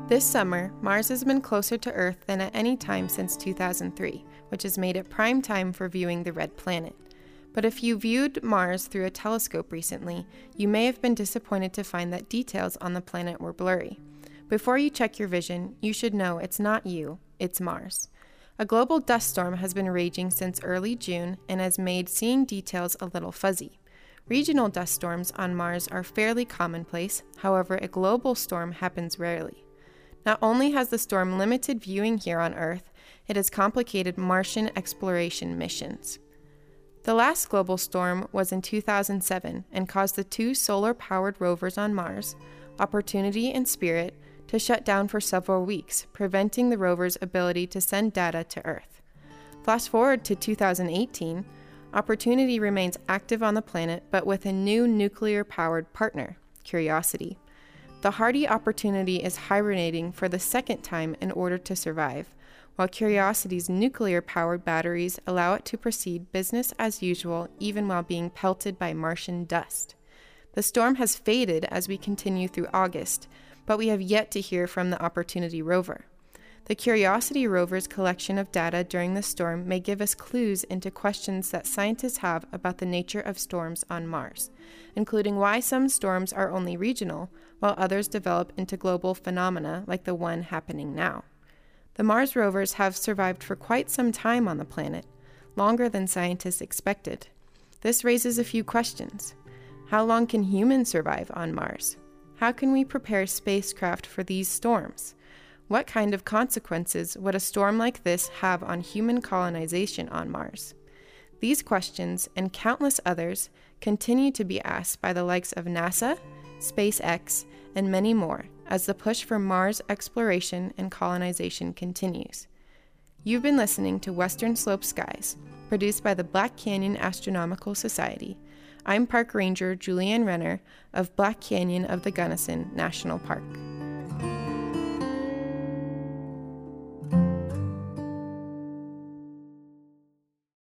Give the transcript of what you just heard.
This summer, Mars has been closer to Earth than at any time since 2003, which has made it prime time for viewing the red planet. But if you viewed Mars through a telescope recently, you may have been disappointed to find that details on the planet were blurry. Before you check your vision, you should know it's not you, it's Mars. A global dust storm has been raging since early June and has made seeing details a little fuzzy. Regional dust storms on Mars are fairly commonplace, however, a global storm happens rarely. Not only has the storm limited viewing here on Earth, it has complicated Martian exploration missions. The last global storm was in 2007 and caused the two solar-powered rovers on Mars, Opportunity and Spirit, to shut down for several weeks, preventing the rover's ability to send data to Earth. Flash forward to 2018, Opportunity remains active on the planet, but with a new nuclear-powered partner, Curiosity. The hardy Opportunity is hibernating for the second time in order to survive, while Curiosity's nuclear-powered batteries allow it to proceed business as usual even while being pelted by Martian dust. The storm has faded as we continue through August, but we have yet to hear from the Opportunity rover. The Curiosity rover's collection of data during the storm may give us clues into questions that scientists have about the nature of storms on Mars, including why some storms are only regional, while others develop into global phenomena like the one happening now. The Mars rovers have survived for quite some time on the planet, longer than scientists expected. This raises a few questions. How long can humans survive on Mars? How can we prepare spacecraft for these storms? What kind of consequences would a storm like this have on human colonization on Mars? These questions, and countless others, continue to be asked by the likes of NASA, SpaceX, and many more, as the push for Mars exploration and colonization continues. You've been listening to Western Slope Skies, produced by the Black Canyon Astronomical Society. I'm Park Ranger Julianne Renner of Black Canyon of the Gunnison National Park.